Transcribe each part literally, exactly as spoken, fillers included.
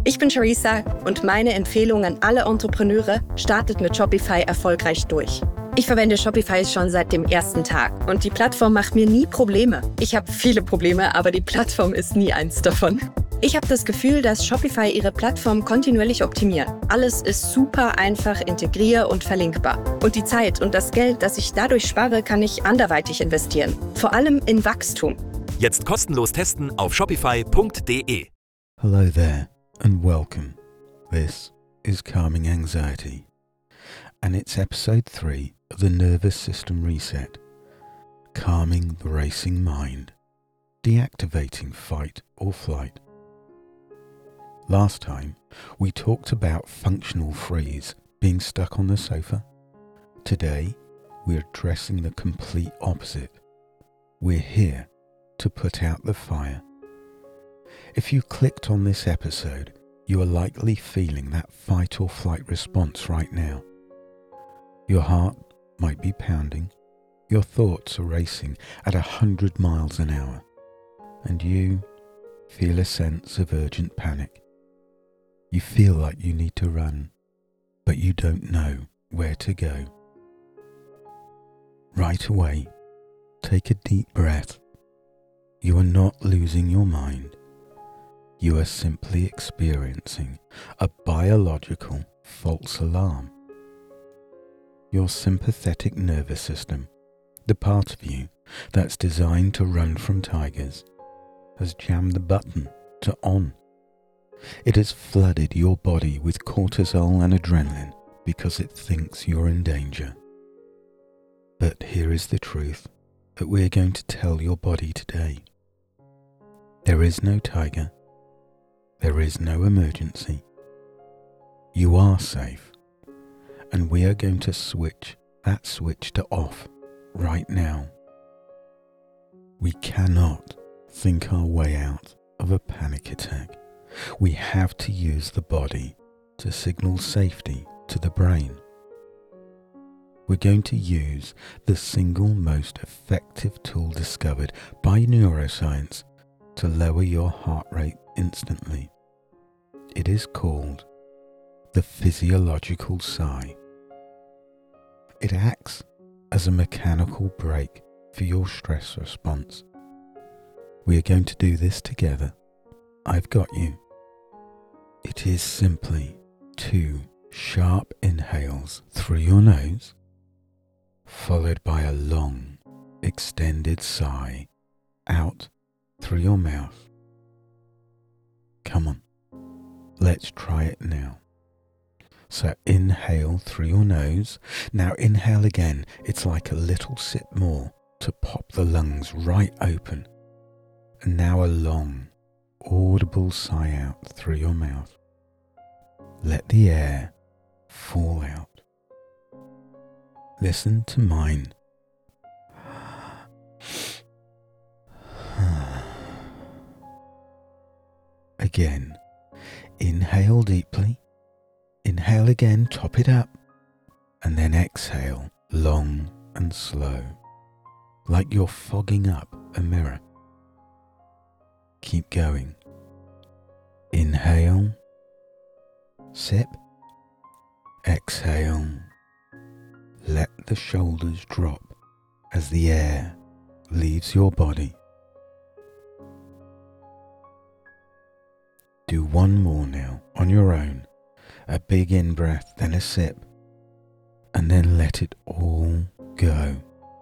Ich bin Charissa und meine Empfehlung an alle Entrepreneure: startet mit Shopify erfolgreich durch. Ich verwende Shopify schon seit dem ersten Tag und die Plattform macht mir nie Probleme. Ich habe viele Probleme, aber die Plattform ist nie eins davon. Ich habe das Gefühl, dass Shopify ihre Plattform kontinuierlich optimiert. Alles ist super einfach integrier- und verlinkbar. Und die Zeit und das Geld, das ich dadurch spare, kann ich anderweitig investieren. Vor allem in Wachstum. Jetzt kostenlos testen auf shopify punkt de. Hello there and welcome. This is Calming Anxiety, and it's episode three of the Nervous System Reset, calming the racing mind, deactivating fight or flight. Last time, we talked about functional freeze, being stuck on the sofa. Today, we're addressing the complete opposite. We're here to put out the fire. If you clicked on this episode, you are likely feeling that fight or flight response right now. Your heart might be pounding, your thoughts are racing at a hundred miles an hour, and you feel a sense of urgent panic. You feel like you need to run, but you don't know where to go. Right away, take a deep breath. You are not losing your mind. You are simply experiencing a biological false alarm. Your sympathetic nervous system, the part of you that's designed to run from tigers, has jammed the button to on. It has flooded your body with cortisol and adrenaline because it thinks you're in danger. But here is the truth that we're going to tell your body today. There is no tiger. There is no emergency. You are safe, and we are going to switch that switch to off right now. We cannot think our way out of a panic attack. We have to use the body to signal safety to the brain. We're going to use the single most effective tool discovered by neuroscience to lower your heart rate instantly. It is called the physiological sigh. It acts as a mechanical brake for your stress response. We are going to do this together. I've got you. It is simply two sharp inhales through your nose, followed by a long, extended sigh out through your mouth. Come on, let's try it now. So inhale through your nose. Now inhale again. It's like a little sip more to pop the lungs right open. And now a long, audible sigh out through your mouth. Let the air fall out. Listen to mine. Again, inhale deeply, inhale again, top it up, and then exhale long and slow, like you're fogging up a mirror. Keep going. Inhale, sip, exhale, let the shoulders drop as the air leaves your body. Do one more now on your own, a big in-breath, then a sip, and then let it all go.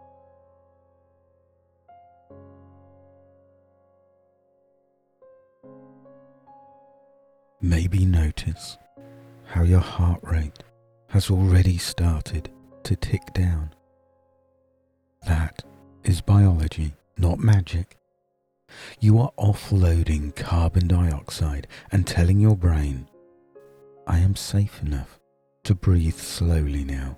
Maybe notice how your heart rate has already started to tick down. That is biology, not magic. You are offloading carbon dioxide and telling your brain, I am safe enough to breathe slowly now.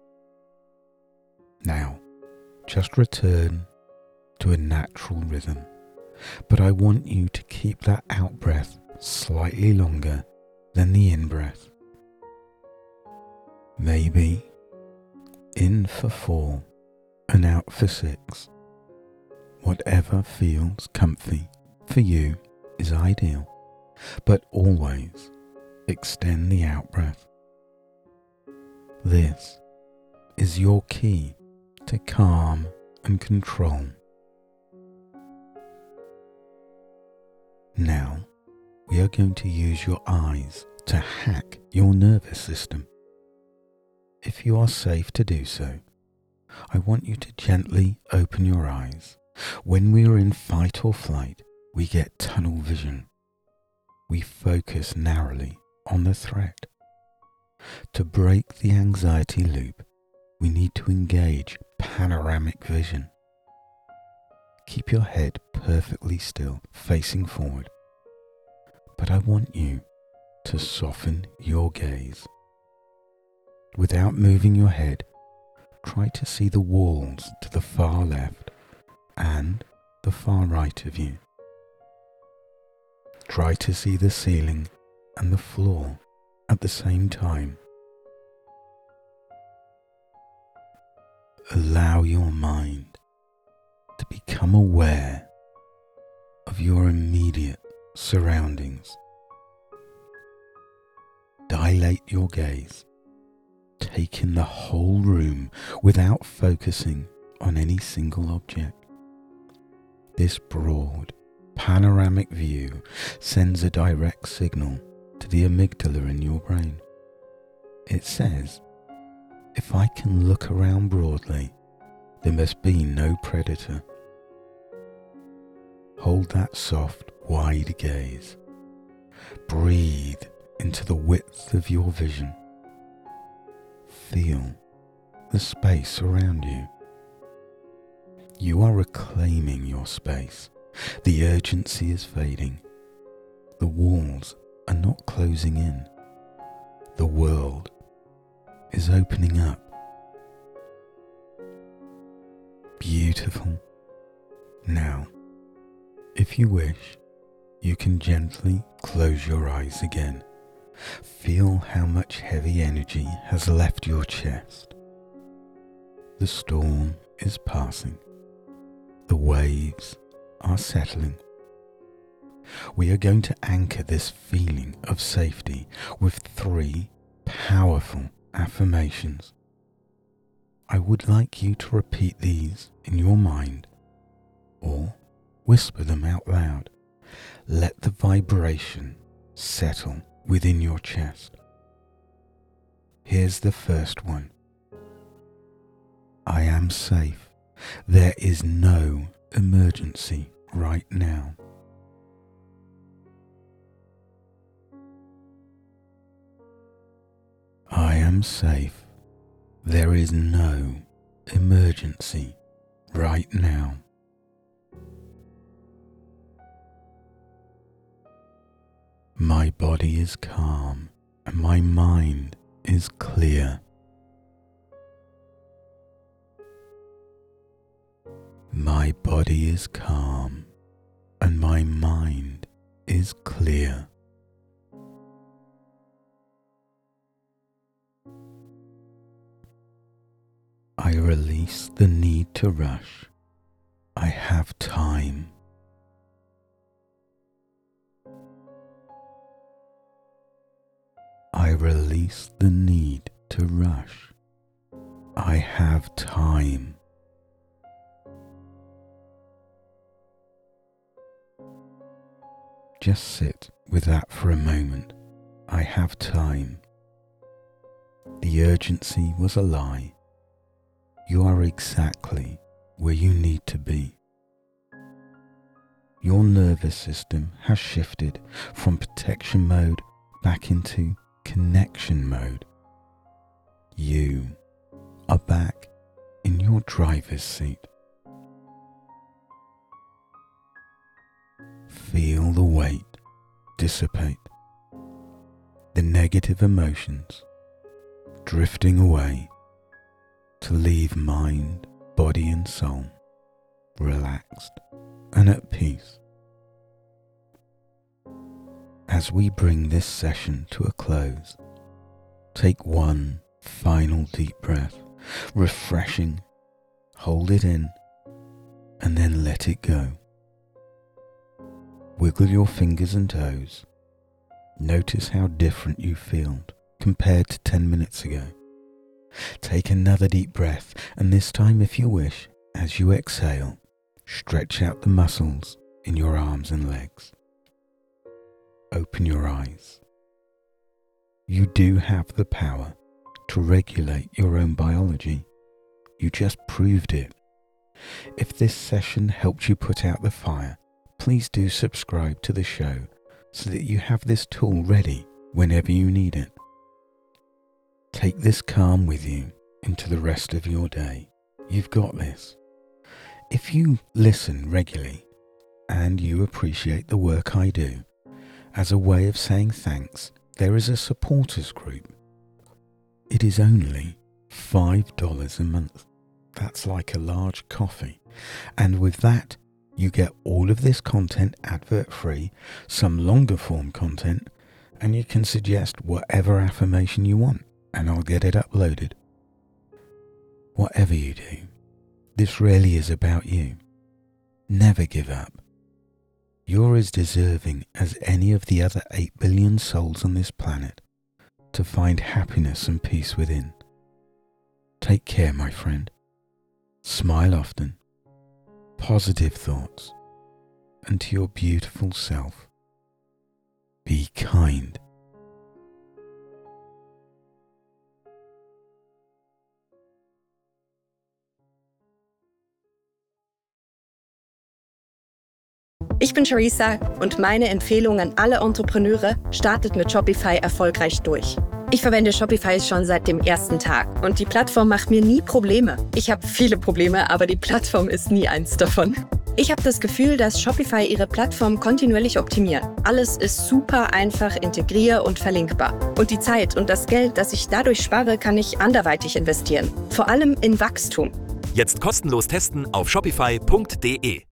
Now, just return to a natural rhythm, but I want you to keep that out breath slightly longer than the in breath. Maybe in for four and out for six. Whatever feels comfy for you is ideal, but always extend the out-breath. This is your key to calm and control. Now, we are going to use your eyes to hack your nervous system. If you are safe to do so, I want you to gently open your eyes. When we are in fight or flight, we get tunnel vision. We focus narrowly on the threat. To break the anxiety loop, we need to engage panoramic vision. Keep your head perfectly still, facing forward. But I want you to soften your gaze. Without moving your head, try to see the walls to the far left and the far right of you. Try to see the ceiling and the floor at the same time. Allow your mind to become aware of your immediate surroundings. Dilate your gaze. Take in the whole room without focusing on any single object. This broad, panoramic view sends a direct signal to the amygdala in your brain. It says, if I can look around broadly, there must be no predator. Hold that soft, wide gaze. Breathe into the width of your vision. Feel the space around you. You are reclaiming your space. The urgency is fading. The walls are not closing in. The world is opening up. Beautiful. Now, if you wish, you can gently close your eyes again. Feel how much heavy energy has left your chest. The storm is passing. The waves are settling. We are going to anchor this feeling of safety with three powerful affirmations. I would like you to repeat these in your mind or whisper them out loud. Let the vibration settle within your chest. Here's the first one. I am safe. There is no emergency right now. I am safe. There is no emergency right now. My body is calm and my mind is clear. My body is calm and my mind is clear. I release the need to rush. I have time. I release the need to rush. I have time. Just sit with that for a moment. I have time. The urgency was a lie. You are exactly where you need to be. Your nervous system has shifted from protection mode back into connection mode. You are back in your driver's seat. Feel the weight dissipate, the negative emotions drifting away to leave mind, body and soul relaxed and at peace. As we bring this session to a close, take one final deep breath, refreshing, hold it in, and then let it go. Wiggle your fingers and toes, Notice how different you feel compared to ten minutes ago. Take another deep breath, and this time, if you wish, as you exhale, stretch out the muscles in your arms and legs. Open your eyes. You do have the power to regulate your own biology. You just proved it. If this session helped you put out the fire, please do subscribe to the show so that you have this tool ready whenever you need it. Take this calm with you into the rest of your day. You've got this. If you listen regularly and you appreciate the work I do, as a way of saying thanks, there is a supporters group. It is only five dollars a month. That's like a large coffee. And with that, you get all of this content advert-free, some longer form content, and you can suggest whatever affirmation you want, and I'll get it uploaded. Whatever you do, this really is about you. Never give up. You're as deserving as any of the other eight billion souls on this planet to find happiness and peace within. Take care, my friend. Smile often. Positive thoughts. And to your beautiful self, be kind. Ich bin Charissa und meine Empfehlung an alle Entrepreneure: startet mit Shopify erfolgreich durch. Ich verwende Shopify schon seit dem ersten Tag und die Plattform macht mir nie Probleme. Ich habe viele Probleme, aber die Plattform ist nie eins davon. Ich habe das Gefühl, dass Shopify ihre Plattform kontinuierlich optimiert. Alles ist super einfach integrier- und verlinkbar. Und die Zeit und das Geld, das ich dadurch spare, kann ich anderweitig investieren. Vor allem in Wachstum. Jetzt kostenlos testen auf shopify punkt de.